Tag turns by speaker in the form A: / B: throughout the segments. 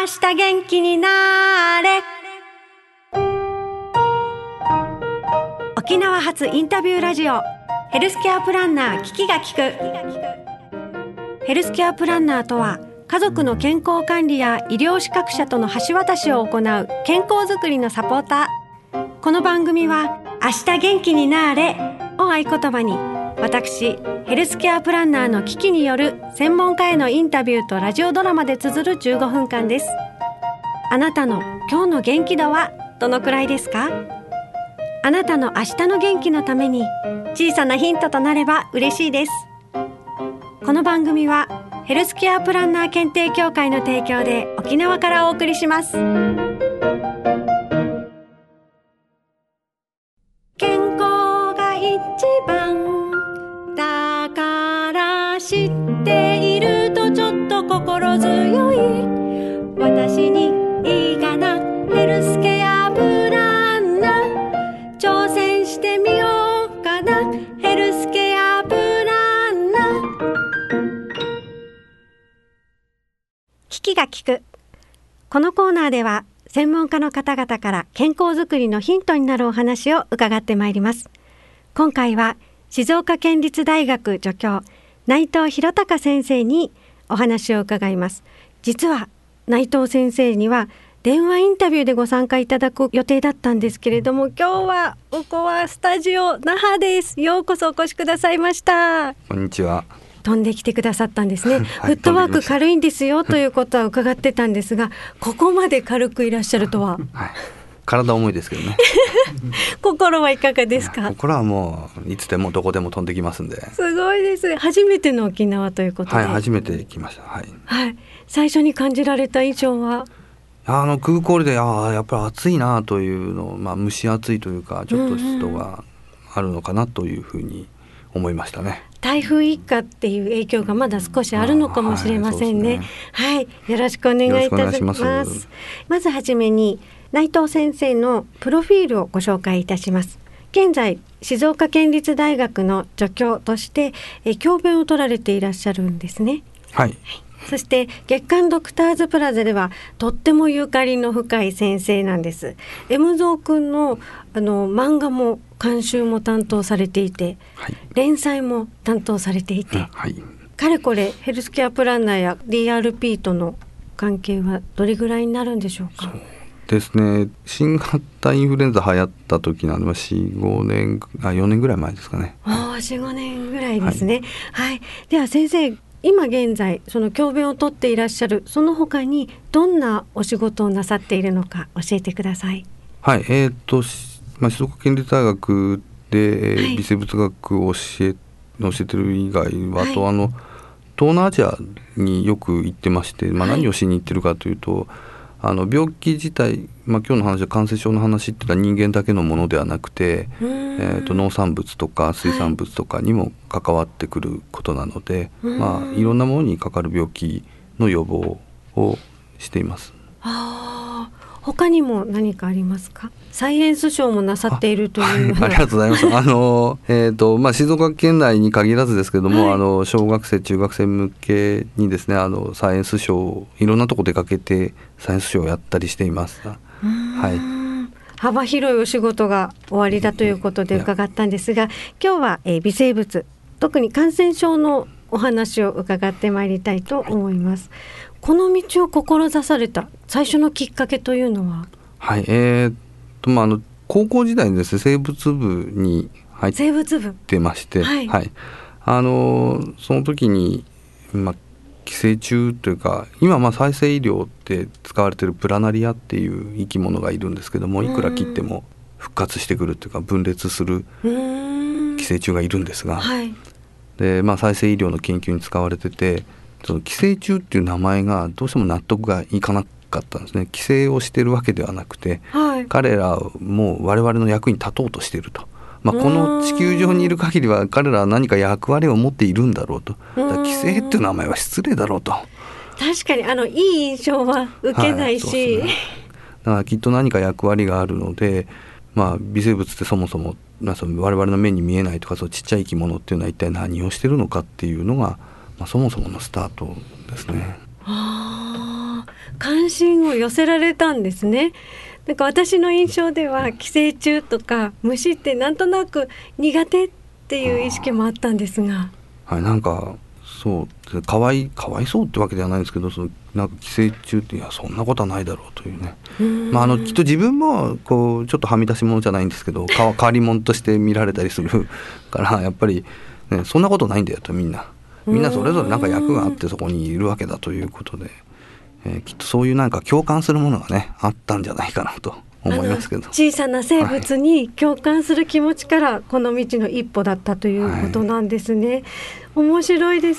A: 日元気になれ。沖縄発インタビューラジオ、ヘルスケアプランナー聞きが聞く。ヘルスケアプランナーとは、家族の健康管理や医療資格者との橋渡しを行う健康づくりのサポーター。この番組は明日元気になれを合言葉に、私ヘルスケアプランナーのキキによる専門家へのインタビューとラジオドラマで綴る15分間です。あなたの今日の元気度はどのくらいですか？あなたの明日の元気のために小さなヒントとなれば嬉しいです。この番組はヘルスケアプランナー検定協会の提供で沖縄からお送りします。健康が一番だから知っているとちょっと心強い。私にいいかな、ヘルスケアプランナー挑戦してみようかな、ヘルスケアプランナー。聞きが聞く。このコーナーでは専門家の方々から健康づくりのヒントになるお話を伺ってまいります。今回は静岡県立大学助教内藤博隆先生にお話を伺います。実は内藤先生には電話インタビューでご参加いただく予定だったんですけれども、今日はここはスタジオ那覇です。ようこそお越しくださいました。
B: こんにちは。
A: 飛んできてくださったんですね。フットワーク軽いんですよということは伺ってたんですが、ここまで軽くいらっしゃるとは。
B: はい、体重いですけどね。
A: 心はいかがですか？
B: 心はもういつでもどこでも飛んできますんで。
A: すごいです。初めての沖縄ということで。
B: はい、初めて来ました。はい。
A: はい。最初に感じられた印象は？
B: 空港でやっぱり暑いなというの、蒸し暑いというか、ちょっと湿度があるのかなというふうに思いましたね。
A: 台風一過っていう影響がまだ少しあるのかもしれませんね。はい、よろしくお願いいたします。まずはじめに内藤先生のプロフィールをご紹介いたします。現在静岡県立大学の助教として教鞭を取られていらっしゃるんですね。
B: はい。
A: そして月刊ドクターズプラザではとってもゆかりの深い先生なんです。M蔵くんの漫画も監修も担当されていて、はい、連載も担当されていて、はい、かれこれヘルスケアプランナーや DRP との関係はどれぐらいになるんでしょうか？
B: そうですね、新型インフルエンザ流行った時なのは4年ぐらい前ですかね。
A: 4、5年ぐらいですね。はい、はい、では先生、今現在その教鞭を取っていらっしゃるその他にどんなお仕事をなさっているのか教えてください。
B: はい、静岡県立大学で、はい、微生物学を教えてる以外は、はい、あと東南アジアによく行ってまして、何をしに行ってるかというと、病気自体、今日の話は感染症の話っていうのは人間だけのものではなくて、農産物とか水産物とかにも関わってくることなので、いろんなものにかかる病気の予防をしています。
A: 他にも何かありますか？サイエンスショーもなさっているという。
B: ありがとうございます。静岡県内に限らずですけども、はい、小学生中学生向けにですね、サイエンスショー、いろんなとこ出かけてサイエンスショーをやったりしています。はい、
A: 幅広いお仕事がおありだということで伺ったんですが、今日は微生物、特に感染症のお話を伺ってまいりたいと思います。この道を志された最初のきっかけというのは？はい、
B: 高校時代にですね、生物部に入ってまして、はいはい、その時に、寄生虫というか、今再生医療って使われているプラナリアっていう生き物がいるんですけども、いくら切っても復活してくるというか分裂する寄生虫がいるんですが、はい、で再生医療の研究に使われてて、その寄生虫っていう名前がどうしても納得がいかなかったんですね。寄生をしているわけではなくて、はい、彼らも我々の役に立とうとしていると、この地球上にいる限りは彼らは何か役割を持っているんだろうと。だから寄生っていう名前は失礼だろうと。
A: 確かにいい印象は受けないし、
B: はい、だからきっと何か役割があるので、微生物ってそもそも我々の目に見えないとか、そうちっちゃい生き物っていうのは一体何をしてるのかっていうのが、そもそものスタートですね。
A: 関心を寄せられたんですね。なんか私の印象では寄生虫とか虫ってなんとなく苦手っていう意識もあったんですが、
B: はい、なんかそうかわいそうってわけではないんですけど、なんか寄生虫っていやそんなことはないだろうというね、きっと自分もこうちょっとはみ出し物じゃないんですけど変わり者として見られたりするからやっぱり、ね、そんなことないんだよとみんなそれぞれなんか役があってそこにいるわけだということで、きっとそういうなんか共感するものがねあったんじゃないかなと思いますけど、
A: 小さな生物に共感する気持ちからこの道の一歩だったということなんですね、はい、面白いです。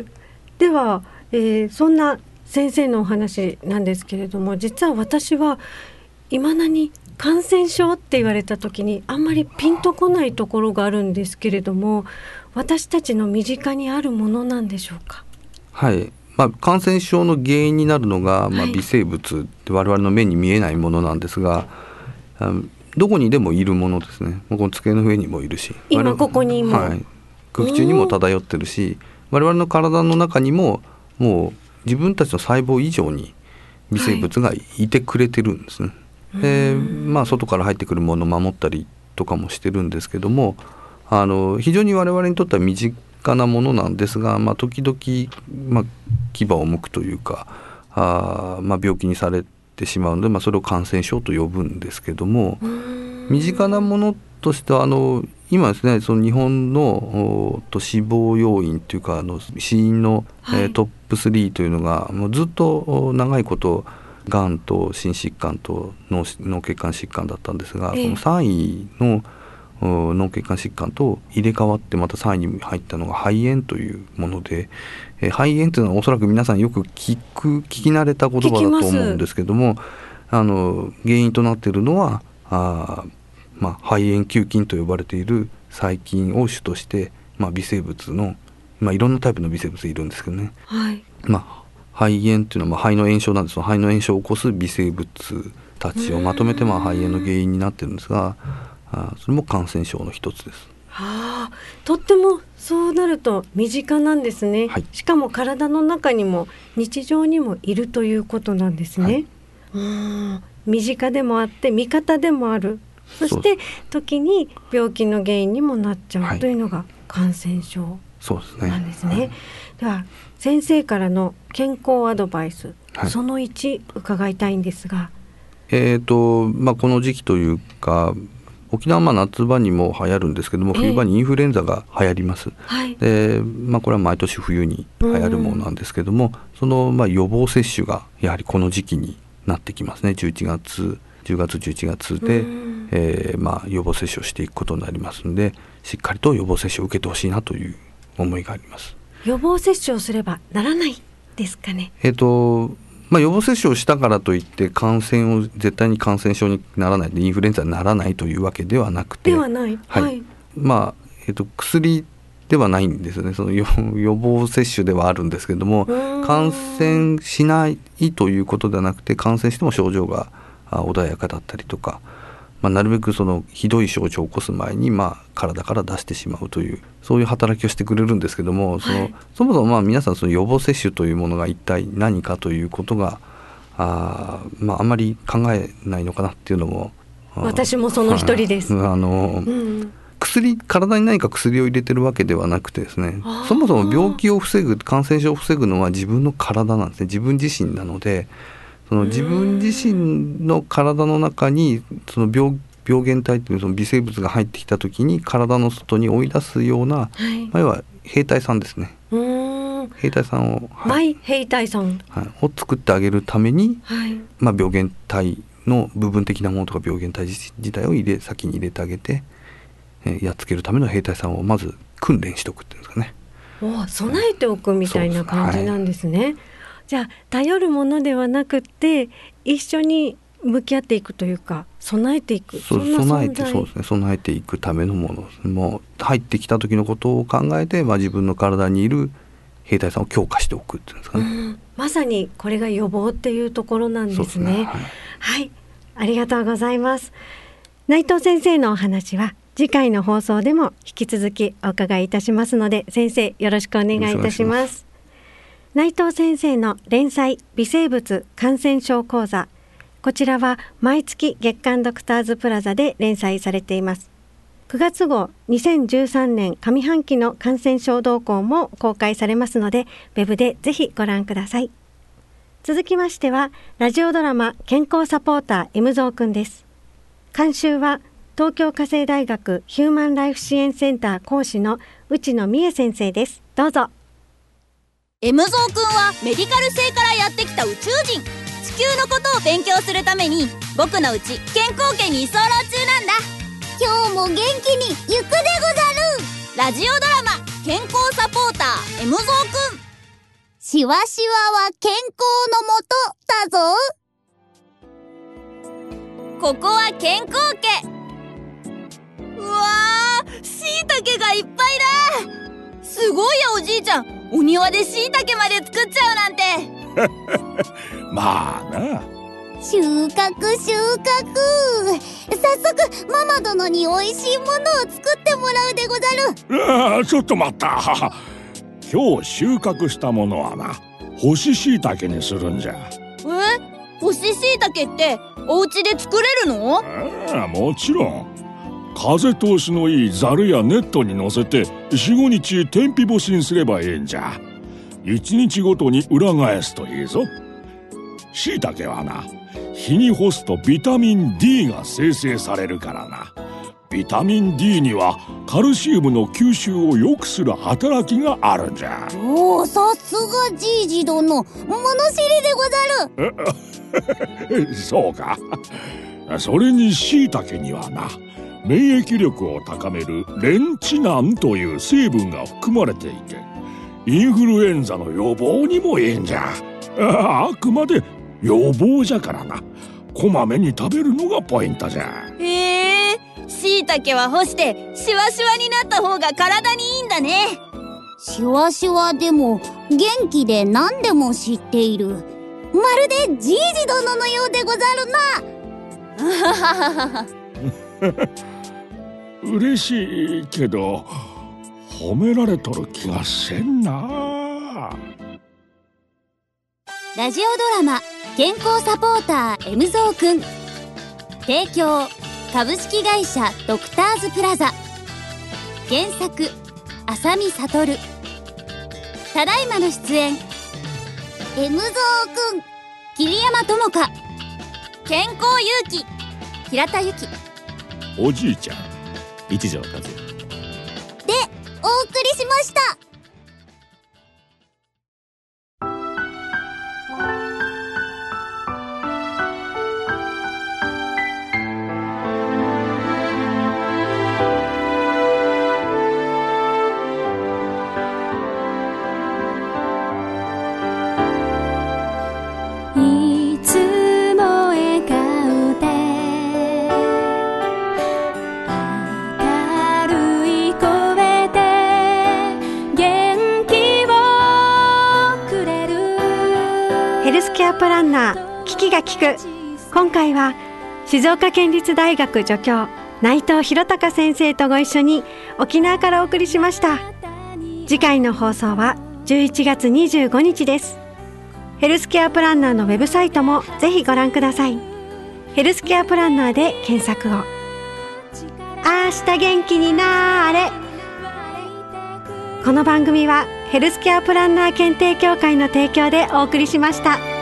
A: では、そんな先生のお話なんですけれども、実は私は未だに感染症って言われた時にあんまりピンとこないところがあるんですけれども、私たちの身近にあるものなんでしょうか？
B: はい、感染症の原因になるのが、微生物って我々の目に見えないものなんですが、どこにでもいるものですね。この机の上にもいるし、
A: 今ここにも、
B: はい、空気中にも漂ってるし、我々の体の中にももう自分たちの細胞以上に微生物がいてくれてるんですね、外から入ってくるものを守ったりとかもしてるんですけども、非常に我々にとっては身近なものなんですが、時々、牙を剥くというか病気にされてしまうので、それを感染症と呼ぶんですけども、身近なものとしては今ですね、その日本の死亡要因というか死因の、トップ3というのがもうずっと長いことがんと心疾患と脳血管疾患だったんですが、その3位の脳血管疾患と入れ替わってまた3位に入ったのが肺炎というもので、肺炎というのはおそらく皆さんよく聞き慣れた言葉だと思うんですけども、原因となっているのは肺炎球菌と呼ばれている細菌を主として、微生物の、いろんなタイプの微生物いるんですけどね、
A: はい、
B: 肺炎というのは肺の炎症なんですが、肺の炎症を起こす微生物たちをまとめて肺炎の原因になっているんですが、それも感染症の一つです。
A: とってもそうなると身近なんですね、はい、しかも体の中にも日常にもいるということなんですね、はい、身近でもあって味方でもある、そして時に病気の原因にもなっちゃうというのが感染症なんですね、はい、では先生からの健康アドバイス、はい、その1伺いたいんですが、
B: この時期というか沖縄は夏場にも流行るんですけども、冬場にインフルエンザが流行ります、でこれは毎年冬に流行るものなんですけども、その予防接種がやはりこの時期になってきますね。10月11月で、予防接種をしていくことになりますので、しっかりと予防接種を受けてほしいなという思いがあります。
A: 予防接種をすればならないですかね？
B: 予防接種をしたからといって絶対に感染症にならない、インフルエンザにならないというわけではなくて、薬ではないんですよね。その予防接種ではあるんですけれども、感染しないということではなくて、感染しても症状が穏やかだったりとか、なるべくそのひどい症状を起こす前に体から出してしまうという、そういう働きをしてくれるんですけども、そもそも皆さんその予防接種というものが一体何かということがあんまり考えないのかなっていうのも、
A: 私もその一人です。
B: 体に何か薬を入れてるわけではなくてですね、そもそも病気を防ぐ、感染症を防ぐのは自分の体なんですね。自分自身なので、その自分自身の体の中にその病原体というその微生物が入ってきた時に体の外に追い出すような、要は兵隊さんですね。兵隊さんを、
A: 兵隊さん、
B: を作ってあげるために、病原体の部分的なものとか病原体自体を先に入れてあげて、やっつけるための兵隊さんをまず訓練しておくっていうんですかね。
A: 備えておくみたいな感じなんですね。じゃあ頼るものではなくて一緒に向き合っていくというか、備えていく、
B: 備えていくためのものも入ってきた時のことを考えて、自分の体にいる兵隊さんを強化しておくっていうんですかね。
A: まさにこれが予防っていうところなんですね。はい、ありがとうございます。内藤先生のお話は次回の放送でも引き続きお伺いいたしますので、先生よろしくお願いいたします。 内藤先生の連載微生物感染症講座、こちらは毎月月刊ドクターズプラザで連載されています。9月号2013年上半期の感染症動向も公開されますので、ウェブでぜひご覧ください。続きましてはラジオドラマ健康サポーター M ゾウくんです。監修は東京家政大学ヒューマンライフ支援センター講師の内野美恵先生です。どうぞ。
C: M ゾウくんはメディカル星からやってきた宇宙人。地球のことを勉強するために僕のうち健康圏に居候中なんだ。
D: 今日も元気に行くでござる。
C: ラジオドラマ健康サポーター M ゾウくん。
D: しわしわは健康のもとだぞ。
C: ここは健康家。うわー、しいたけがいっぱいだ。すごいやおじいちゃん、お庭でしいたけまで作っちゃうなんて。
E: まあな。
D: 収穫早速ママ殿においしいものを作ってもらうでござる。
E: ちょっと待った。今日収穫したものはな、干し椎茸にするんじゃ。
C: 干し椎茸ってお家で作れるの？
E: もちろん。風通しのいいザルやネットに乗せて 4,5 日天日干しにすればいいんじゃ。1日ごとに裏返すといいぞ。椎茸はな、日に干すとビタミン D が生成されるからな。ビタミン D にはカルシウムの吸収を良くする働きがあるんじゃ。
D: おお、さすがじいじ殿、物知りでござる。
E: そうか。それに椎茸にはな、免疫力を高めるレンチナンという成分が含まれていて、インフルエンザの予防にもいいんじゃ。あくまで予防じゃからな。こまめに食べるのがポイントじゃ。
C: 椎茸は干してシワシワになった方が体にいいんだね。
D: シワシワでも元気で何でも知っている。まるでじいじ殿のようでござるな。
E: 嬉しいけど褒められとる気がせんな。
D: ラジオドラマ健康サポーター M ゾウくん、提供株式会社ドクターズプラザ、原作浅見悟、ただいまの出演 M ゾウくん、桐山友香、
C: 健康勇気、
D: 平田由紀、
E: おじいちゃん一条和也で
D: お送りしました。
A: ヘルスケアプランナー聞きが聞く。今回は静岡県立大学助教内藤博隆先生とご一緒に沖縄からお送りしました。次回の放送は11月25日です。ヘルスケアプランナーのウェブサイトもぜひご覧ください。ヘルスケアプランナーで検索を。明日元気になーれ。この番組はヘルスケアプランナー検定協会の提供でお送りしました。